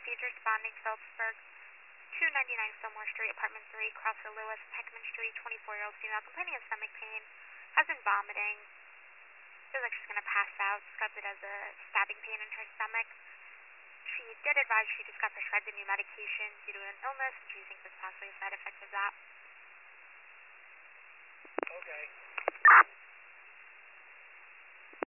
Peds responding, Phillipsburg, 299 Fillmore Street, Apartment 3, Crossville Lewis, Heckman Street, 24-year-old female complaining of stomach pain, has been vomiting, feels like she's going to pass out, describes it as a stabbing pain in her stomach. She did advise she just got prescribed a new medication due to an illness, and she thinks it's possibly a side effect of that. Okay.